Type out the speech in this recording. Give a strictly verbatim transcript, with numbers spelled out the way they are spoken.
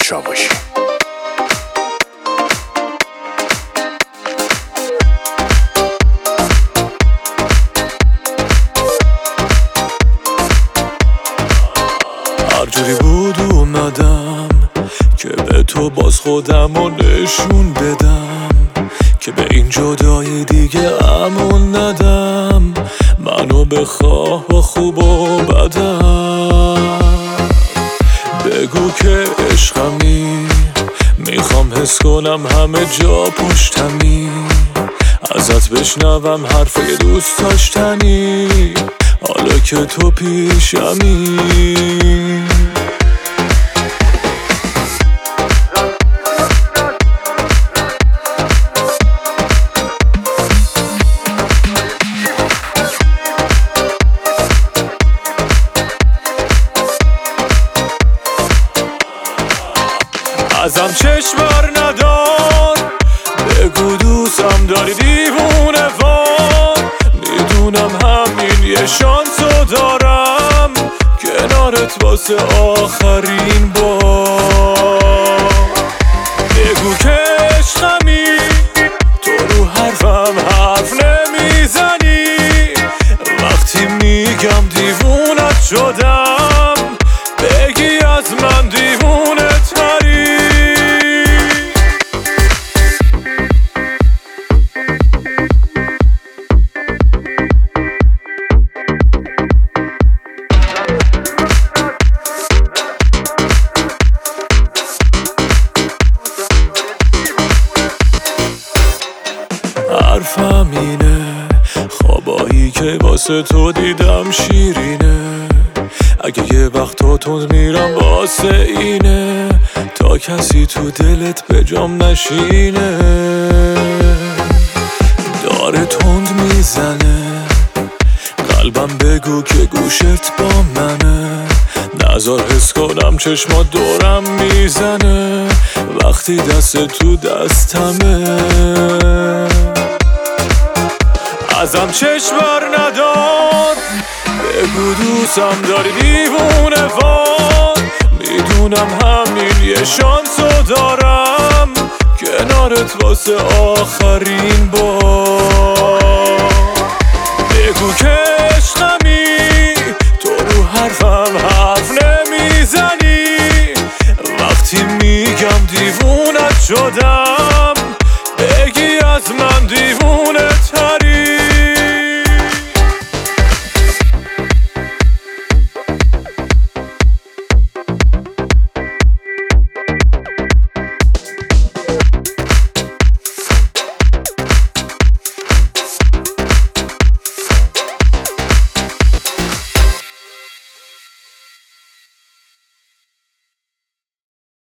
چاوشی. هر جوری بود اومدم که به تو باز خودمو نشون بدم، که به این جدایی دیگه امون ندم. منو بخواه با خوب و بدم، بگو که عشقمی، میخوام حس کنم همه جا پشتمی، ازت بشنوم حرفای دوست داشتنی، حالا که تو پیشمی. ازم چشم بر ندار، بگو دوستم داری دیوونه وار. میدونم همین یه شانسو دارم، کنارت واسه آخرین بار. بگو که عشقمی، تو رو حرفم حرف نمیزنی، وقتی میگم دیوونت شدم، بگی از من دیوونه تری. حرفم اینه، خوابایی که واسه تو دیدم شیرینه. اگه یه وقتا تند میرم واسه اینه، تا کسی تو دلت به جام نشینه. داره تند میزنه قلبم، بگو که گوشت با منه. نذار حس کنم چشمات دورم میزنه، وقتی دست تو دستمه. ازم چشم بر ندار، بگو دوستم داری دیوونه وار. میدونم همین یه شانسو دارم، کنارت واسه آخرین بار. بگو که عشقم